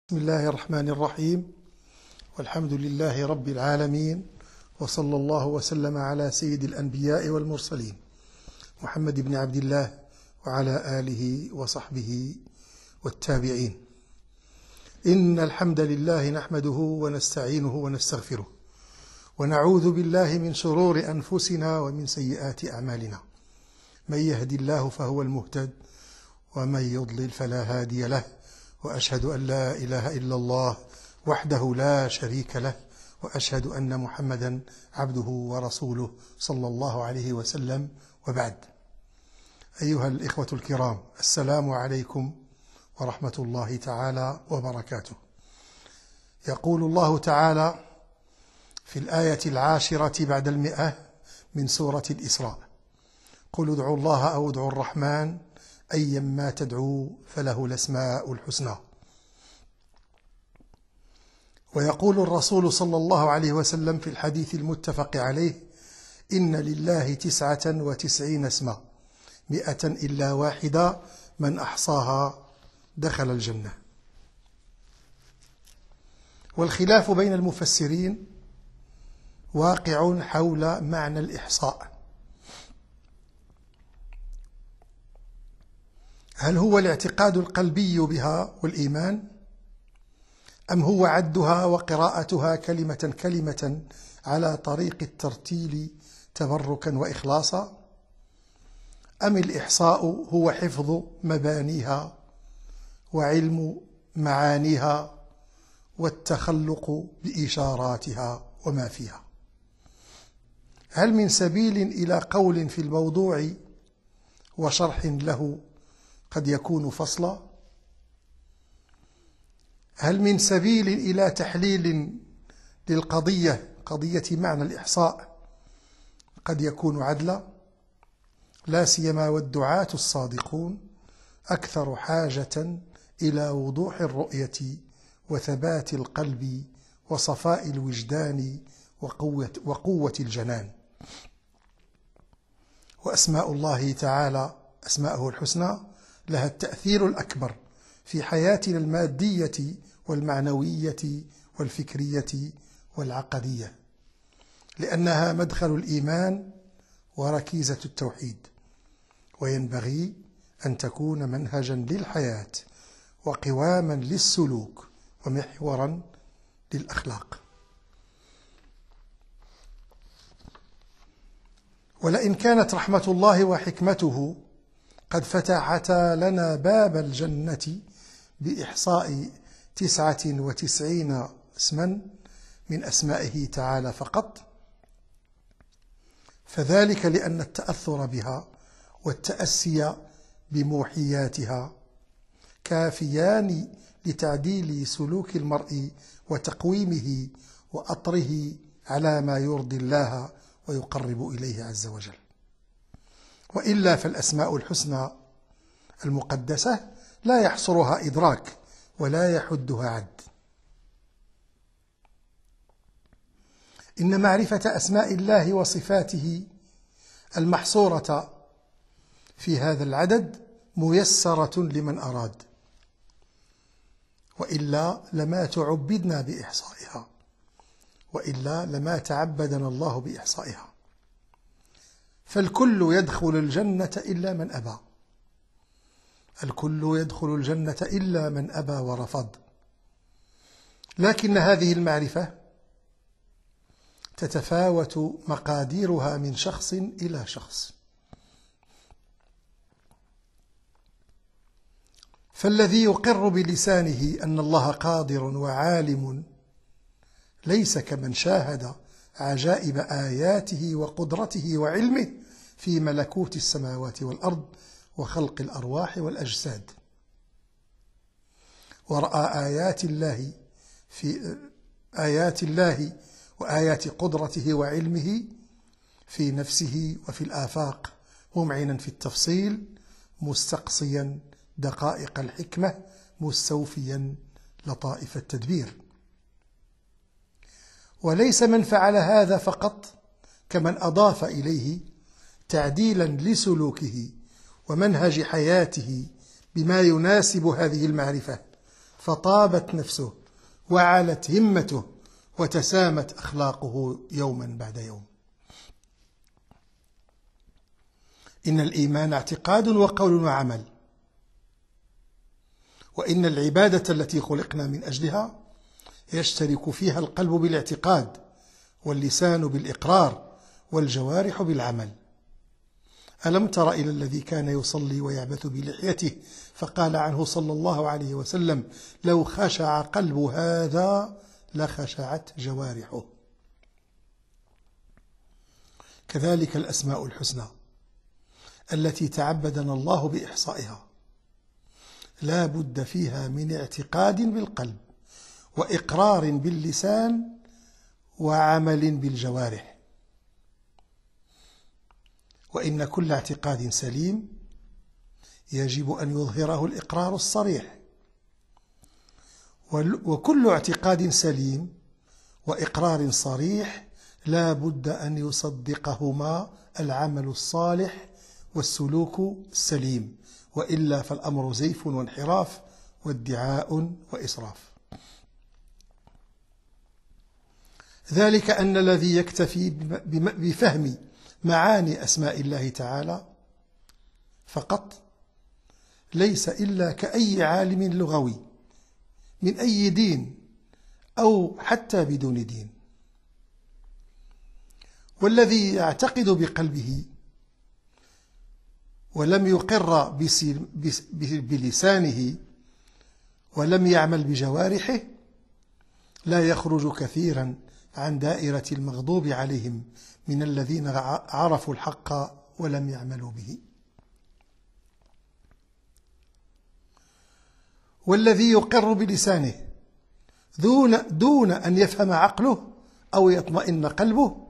بسم الله الرحمن الرحيم، والحمد لله رب العالمين، وصلى الله وسلم على سيد الأنبياء والمرسلين محمد بن عبد الله وعلى آله وصحبه والتابعين. إن الحمد لله نحمده ونستعينه ونستغفره، ونعوذ بالله من شرور أنفسنا ومن سيئات أعمالنا. من يهد الله فهو المهتد، ومن يضلل فلا هادي له، وأشهد أن لا إله إلا الله وحده لا شريك له، وأشهد أن محمدا عبده ورسوله صلى الله عليه وسلم. وبعد، أيها الإخوة الكرام، السلام عليكم ورحمة الله تعالى وبركاته. يقول الله تعالى في الآية 10 بعد 100 من سورة الإسراء: قل ادعوا الله أو ادعوا الرحمن أيما تدعوا فله الأسماء الحسنى. ويقول الرسول صلى الله عليه وسلم في الحديث المتفق عليه: إن لله 99 اسما 100 إلا واحدة، من أحصاها دخل الجنة. والخلاف بين المفسرين واقع حول معنى الإحصاء. هل هو الاعتقاد القلبي بها والإيمان، أم هو عدها وقراءتها كلمة كلمة على طريق الترتيل تبركا وإخلاصا، أم الإحصاء هو حفظ مبانيها وعلم معانيها والتخلق بإشاراتها وما فيها؟ هل من سبيل إلى قول في الموضوع وشرح له قد يكون فصلا؟ هل من سبيل إلى تحليل للقضية، قضية معنى الإحصاء، قد يكون عدلا؟ لا سيما والدعاة الصادقون أكثر حاجة إلى وضوح الرؤية وثبات القلب وصفاء الوجدان وقوة الجنان. وأسماء الله تعالى، أسماءه الحسنى، لها التأثير الأكبر في حياتنا المادية والمعنوية والفكرية والعقدية، لأنها مدخل الإيمان وركيزة التوحيد، وينبغي أن تكون منهجا للحياة وقواما للسلوك ومحورا للأخلاق. ولئن كانت رحمة الله وحكمته قد فتحتا لنا باب الجنة بإحصاء 99 اسما من أسمائه تعالى فقط، فذلك لأن التأثر بها والتأسي بموحياتها كافيان لتعديل سلوك المرء وتقويمه وأطره على ما يرضي الله ويقرب إليه عز وجل. وإلا فالأسماء الحسنى المقدسة لا يحصرها إدراك ولا يحدها عد. إن معرفة أسماء الله وصفاته المحصورة في هذا العدد ميسرة لمن أراد، وإلا لما تعبدنا بإحصائها، وإلا لما تعبدنا الله بإحصائها. فالكل يدخل الجنة إلا من أبى، الكل يدخل الجنة إلا من أبى ورفض. لكن هذه المعرفة تتفاوت مقاديرها من شخص إلى شخص. فالذي يقر بلسانه أن الله قادر وعالم ليس كمن شاهد عجائب آياته وقدرته وعلمه في ملكوت السماوات والأرض وخلق الأرواح والأجساد، ورأى آيات الله وآيات قدرته وعلمه في نفسه وفي الآفاق، ممعنا في التفصيل، مستقصيا دقائق الحكمة، مستوفيا لطائف التدبير. وليس من فعل هذا فقط كمن أضاف إليه تعديلا لسلوكه ومنهج حياته بما يناسب هذه المعرفة، فطابت نفسه وعلت همته وتسامت أخلاقه يوما بعد يوم. إن الإيمان اعتقاد وقول وعمل، وإن العبادة التي خلقنا من أجلها يشترك فيها القلب بالاعتقاد، واللسان بالإقرار، والجوارح بالعمل. ألم تر إلى الذي كان يصلي ويعبث بلحيته فقال عنه صلى الله عليه وسلم: لو خشع قلب هذا لخشعت جوارحه. كذلك الأسماء الحسنى التي تعبدنا الله بإحصائها لا بد فيها من اعتقاد بالقلب، وإقرار باللسان، وعمل بالجوارح. وإن كل اعتقاد سليم يجب أن يظهره الإقرار الصريح، وكل اعتقاد سليم وإقرار صريح لا بد أن يصدقهما العمل الصالح والسلوك السليم، وإلا فالأمر زيف وانحراف وادعاء وإسراف. ذلك أن الذي يكتفي بفهم معاني أسماء الله تعالى فقط ليس إلا كأي عالم لغوي من أي دين أو حتى بدون دين. والذي يعتقد بقلبه ولم يقر بلسانه ولم يعمل بجوارحه لا يخرج كثيرا عن دائرة المغضوب عليهم من الذين عرفوا الحق ولم يعملوا به. والذي يقر بلسانه دون أن يفهم عقله أو يطمئن قلبه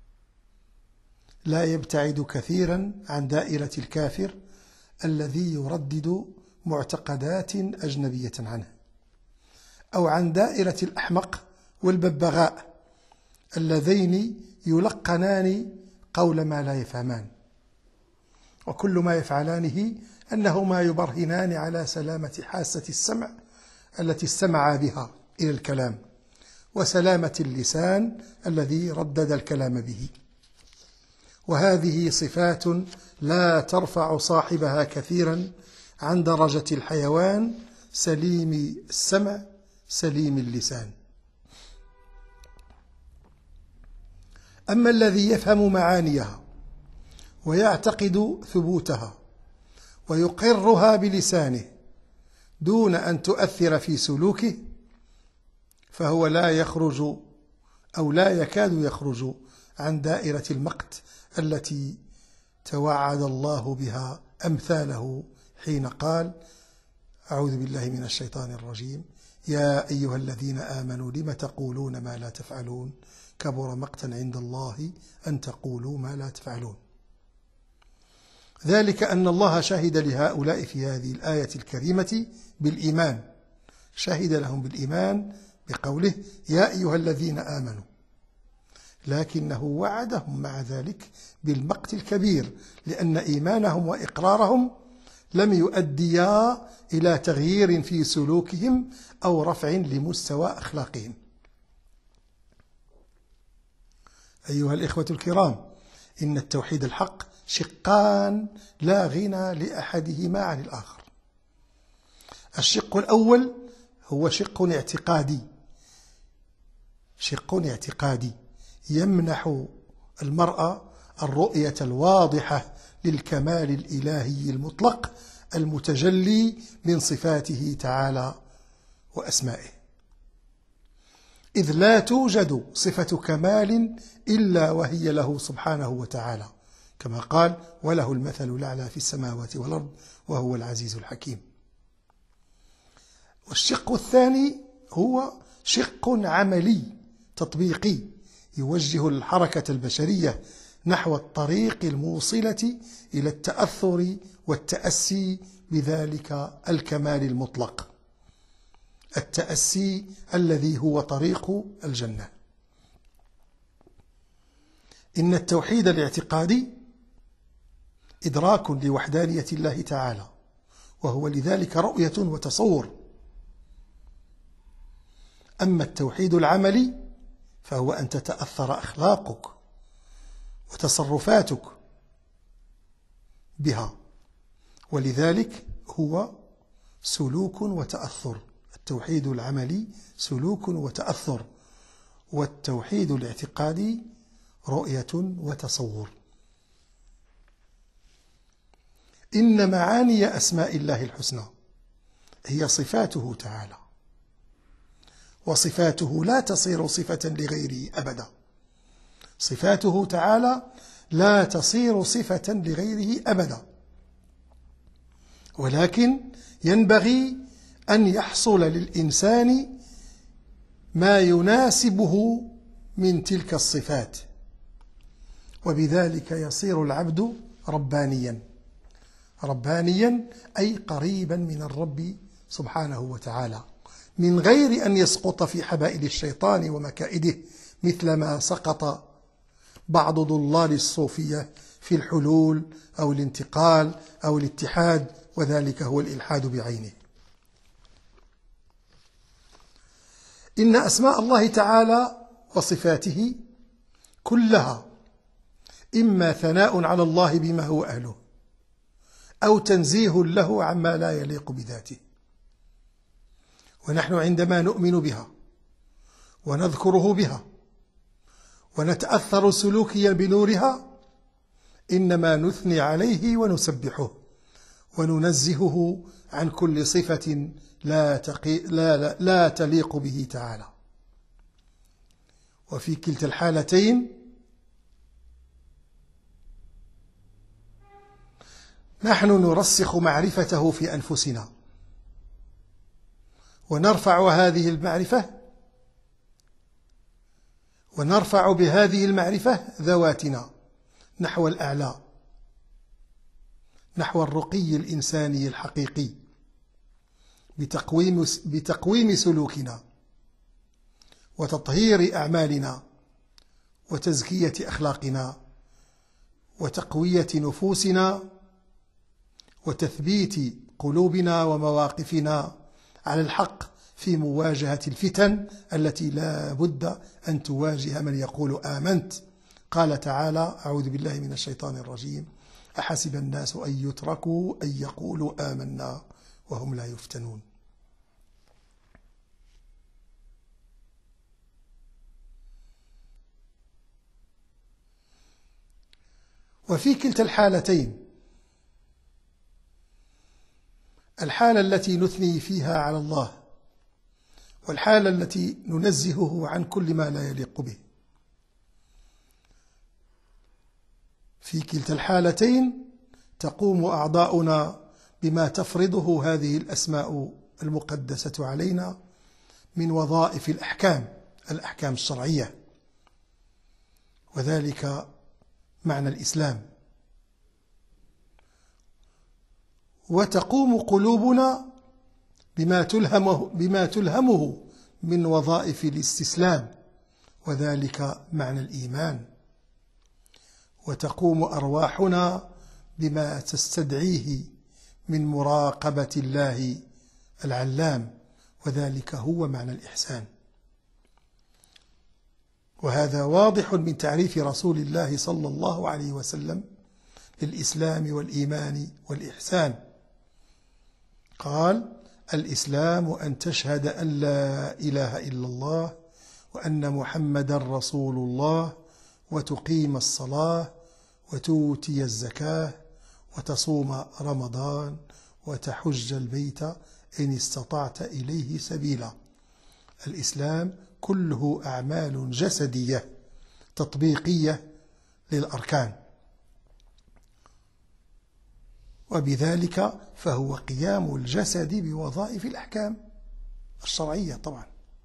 لا يبتعد كثيرا عن دائرة الكافر الذي يردد معتقدات أجنبية عنه، أو عن دائرة الأحمق والببغاء اللذين يلقنان قول ما لا يفهمان، وكل ما يفعلانه أنهما يبرهنان على سلامة حاسة السمع التي استمع بها إلى الكلام، وسلامة اللسان الذي ردد الكلام به. وهذه صفات لا ترفع صاحبها كثيرا عن درجة الحيوان سليم السمع سليم اللسان. أما الذي يفهم معانيها ويعتقد ثبوتها ويقرها بلسانه دون أن تؤثر في سلوكه فهو لا يخرج أو لا يكاد يخرج عن دائرة المقت التي توعد الله بها أمثاله حين قال: أعوذ بالله من الشيطان الرجيم، يا أيها الذين آمنوا لم تقولون ما لا تفعلون كبر مقتا عند الله أن تقولوا ما لا تفعلون. ذلك أن الله شهد لهؤلاء في هذه الآية الكريمة بالإيمان، شهد لهم بالإيمان بقوله: يا أيها الذين آمنوا، لكنه وعدهم مع ذلك بالمقت الكبير، لأن إيمانهم وإقرارهم لم يؤديا إلى تغيير في سلوكهم أو رفع لمستوى أخلاقهم. أيها الإخوة الكرام، إن التوحيد الحق شقان لا غنى لأحدهما عن الآخر. الشق الأول هو شق اعتقادي يمنح المرء الرؤية الواضحة للكمال الإلهي المطلق المتجلي من صفاته تعالى وأسمائه، إذ لا توجد صفة كمال إلا وهي له سبحانه وتعالى، كما قال: وله المثل الأعلى في السماوات والأرض وهو العزيز الحكيم. والشق الثاني هو شق عملي تطبيقي يوجه الحركة البشرية نحو الطريق الموصلة إلى التأثر والتأسي بذلك الكمال المطلق، التأسي الذي هو طريق الجنة. إن التوحيد الاعتقادي إدراك لوحدانية الله تعالى، وهو لذلك رؤية وتصور، أما التوحيد العملي فهو أن تتأثر أخلاقك وتصرفاتك بها، ولذلك هو سلوك وتأثر. التوحيد العملي سلوك وتأثر، والتوحيد الاعتقادي رؤية وتصور. إن معاني أسماء الله الحسنى هي صفاته تعالى، وصفاته لا تصير صفة لغيره أبدا. صفاته تعالى لا تصير صفة لغيره أبدا، ولكن ينبغي أن يحصل للإنسان ما يناسبه من تلك الصفات، وبذلك يصير العبد ربانيا. ربانيا أي قريبا من الرب سبحانه وتعالى، من غير أن يسقط في حبائل الشيطان ومكائده، مثل ما سقط بعض ضلال الصوفية في الحلول أو الانتقال أو الاتحاد، وذلك هو الإلحاد بعينه. إن أسماء الله تعالى وصفاته كلها إما ثناء على الله بما هو أهله، أو تنزيه له عما لا يليق بذاته. ونحن عندما نؤمن بها ونذكره بها ونتأثر سلوكيا بنورها، إنما نثني عليه ونسبحه وننزهه عن كل صفة لا تليق به تعالى. وفي كلتا الحالتين نحن نرسخ معرفته في أنفسنا، ونرفع بهذه المعرفة ذواتنا نحو الأعلى، نحو الرقي الإنساني الحقيقي، بتقويم سلوكنا وتطهير أعمالنا وتزكية أخلاقنا وتقوية نفوسنا وتثبيت قلوبنا ومواقفنا على الحق في مواجهة الفتن التي لا بد أن تواجه من يقول آمنت. قال تعالى: أعوذ بالله من الشيطان الرجيم: أحسب الناس أن يتركوا أن يقولوا آمنا وهم لا يفتنون. وفي كلتا الحالتين، الحالة التي نثني فيها على الله والحالة التي ننزهه عن كل ما لا يليق به، في كلتا الحالتين تقوم أعضاؤنا بما تفرضه هذه الأسماء المقدسة علينا من وظائف الأحكام الشرعية، وذلك معنى الإسلام. وتقوم قلوبنا بما تلهمه من وظائف الاستسلام، وذلك معنى الإيمان. وتقوم أرواحنا بما تستدعيه من مراقبة الله العلام، وذلك هو معنى الإحسان. وهذا واضح من تعريف رسول الله صلى الله عليه وسلم للإسلام والإيمان والإحسان. قال: الإسلام أن تشهد أن لا إله إلا الله وأن محمدا رسول الله، وتقيم الصلاة، وتؤتي الزكاة، وتصوم رمضان، وتحج البيت إن استطعت إليه سبيلا. الإسلام كله أعمال جسدية تطبيقية للأركان، وبذلك فهو قيام الجسد بوظائف الأحكام الشرعية طبعا.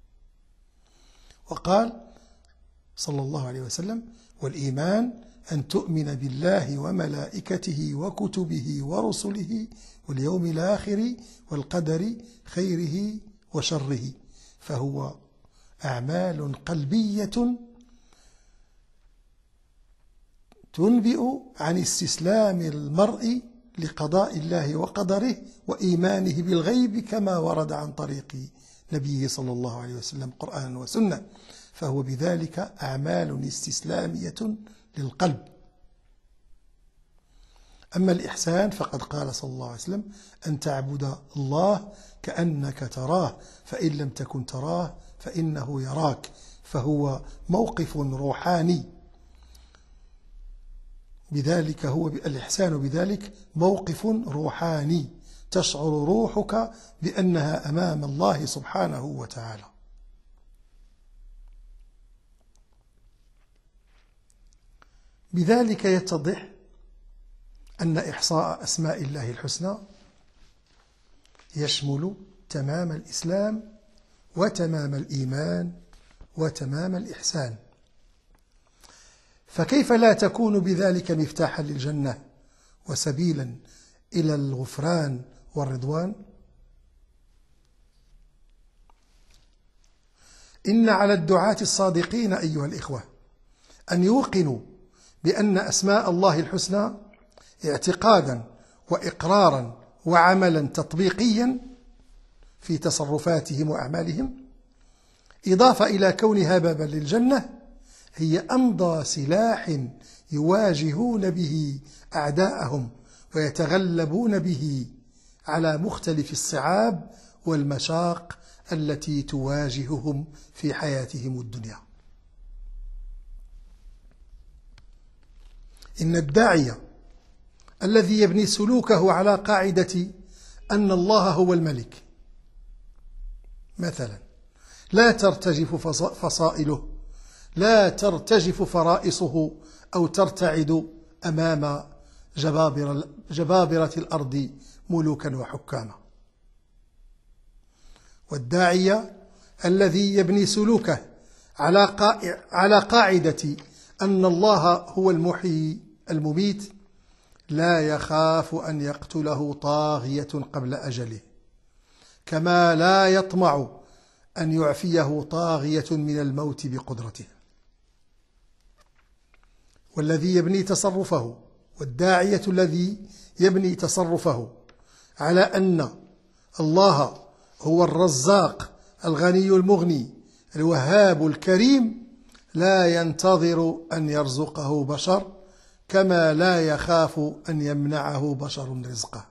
وقال صلى الله عليه وسلم: والإيمان أن تؤمن بالله وملائكته وكتبه ورسله واليوم الآخر والقدر خيره وشره. فهو أعمال قلبية تنبئ عن استسلام المرء لقضاء الله وقدره وإيمانه بالغيب كما ورد عن طريق نبيه صلى الله عليه وسلم قرآنا وسنة، فهو بذلك أعمال استسلامية للقلب. أما الإحسان فقد قال صلى الله عليه وسلم: أن تعبد الله كأنك تراه فإن لم تكن تراه فإنه يراك. فهو موقف روحاني، بذلك هو الإحسان بذلك موقف روحاني تشعر روحك بأنها أمام الله سبحانه وتعالى. بذلك يتضح أن إحصاء أسماء الله الحسنى يشمل تمام الإسلام وتمام الإيمان وتمام الإحسان. فكيف لا تكون بذلك مفتاحا للجنة وسبيلا إلى الغفران والرضوان؟ إن على الدعاة الصادقين أيها الإخوة أن يوقنوا بأن أسماء الله الحسنى اعتقادا وإقرارا وعملا تطبيقيا في تصرفاتهم وأعمالهم، إضافة إلى كونها بابا للجنة، هي أمضى سلاح يواجهون به أعداءهم ويتغلبون به على مختلف الصعاب والمشاق التي تواجههم في حياتهم الدنيا. إن الداعية الذي يبني سلوكه على قاعدة أن الله هو الملك مثلا لا ترتجف فصائله، لا ترتجف فرائصه أو ترتعد أمام جبابرة الأرض ملوكا وحكاما. والداعية الذي يبني سلوكه على قاعدة أن الله هو المحيي المميت لا يخاف أن يقتله طاغية قبل أجله، كما لا يطمع أن يعفيه طاغية من الموت بقدرته. والذي يبني تصرفه والداعية الذي يبني تصرفه على أن الله هو الرزاق الغني المغني الوهاب الكريم لا ينتظر أن يرزقه بشر، كما لا يخاف أن يمنعه بشر رزقه.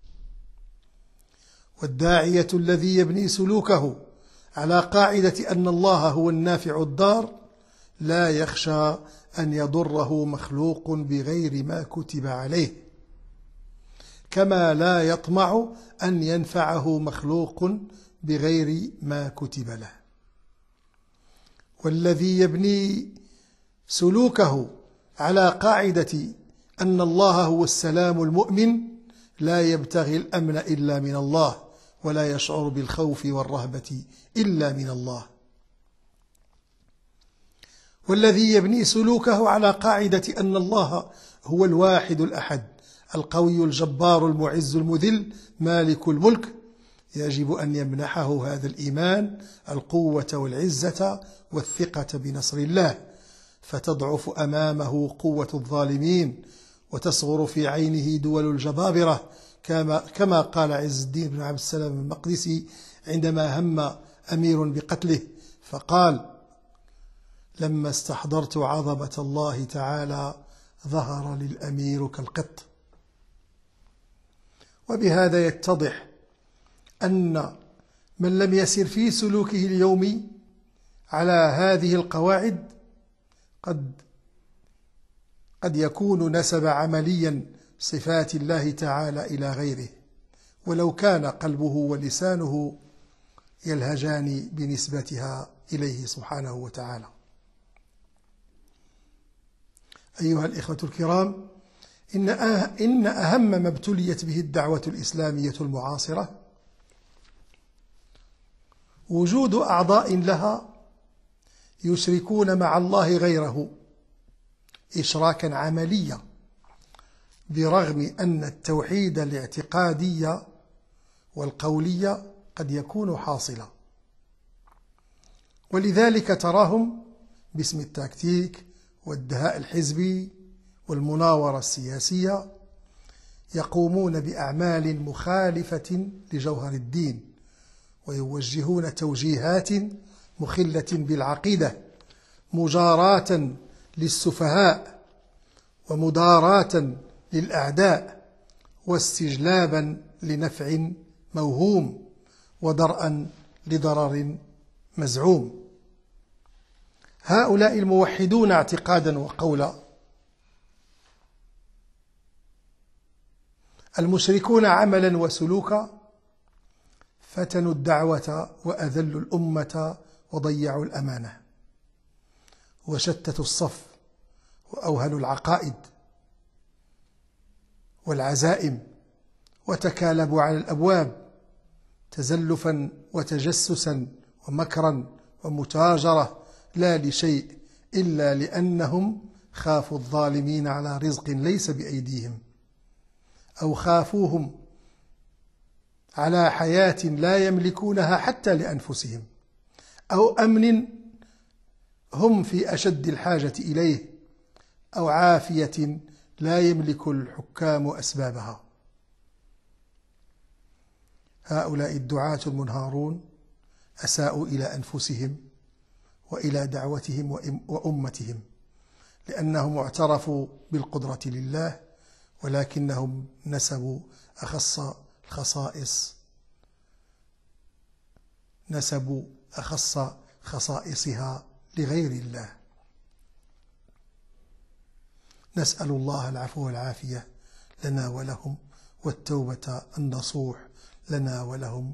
والداعية الذي يبني سلوكه على قاعدة أن الله هو النافع الضار لا يخشى أن يضره مخلوق بغير ما كتب عليه، كما لا يطمع أن ينفعه مخلوق بغير ما كتب له. والذي يبني سلوكه على قاعدة أن الله هو السلام المؤمن لا يبتغي الأمن إلا من الله ولا يشعر بالخوف والرهبة إلا من الله. والذي يبني سلوكه على قاعدة أن الله هو الواحد الأحد القوي الجبار المعز المذل مالك الملك يجب أن يمنحه هذا الإيمان القوة والعزة والثقة بنصر الله، فتضعف أمامه قوة الظالمين وتصغر في عينه دول الجبابرة، كما قال عز الدين بن عبد السلام المقدسي عندما هم أمير بقتله فقال: لما استحضرت عظمة الله تعالى ظهر للأمير كالقط. وبهذا يتضح أن من لم يسر في سلوكه اليومي على هذه القواعد قد يكون نسب عمليا صفات الله تعالى إلى غيره، ولو كان قلبه ولسانه يلهجان بنسبتها إليه سبحانه وتعالى. أيها الإخوة الكرام، إن أهم ما ابتليت به الدعوة الإسلامية المعاصرة وجود أعضاء لها يشركون مع الله غيره إشراكا عمليا، برغم أن التوحيد الاعتقادي والقولي قد يكون حاصلا. ولذلك تراهم باسم التكتيك والدهاء الحزبي والمناورة السياسية يقومون بأعمال مخالفة لجوهر الدين ويوجهون توجيهات مخلة بالعقيدة مجاراة للسفهاء ومداراة للأعداء واستجلابا لنفع موهوم ودرءا لضرر مزعوم. هؤلاء الموحدون اعتقادا وقولا، المشركون عملا وسلوكا، فتنوا الدعوة وأذلوا الأمة وضيعوا الأمانة وشتتوا الصف وأوهنوا العقائد والعزائم وتكالبوا على الأبواب تزلفا وتجسسا ومكرا ومتاجرة، لا لشيء إلا لأنهم خافوا الظالمين على رزق ليس بأيديهم، أو خافوهم على حياة لا يملكونها حتى لأنفسهم، أو أمن هم في أشد الحاجة إليه، أو عافية لا يملك الحكام أسبابها. هؤلاء الدعاة المنهارون أساءوا إلى أنفسهم وإلى دعوتهم وأمتهم، لأنهم اعترفوا بالقدرة لله، ولكنهم نسبوا أخص خصائصها لغير الله. نسأل الله العفو والعافية لنا ولهم، والتوبة النصوح لنا ولهم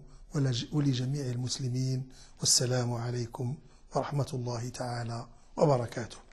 ولجميع المسلمين. والسلام عليكم ورحمة الله تعالى وبركاته.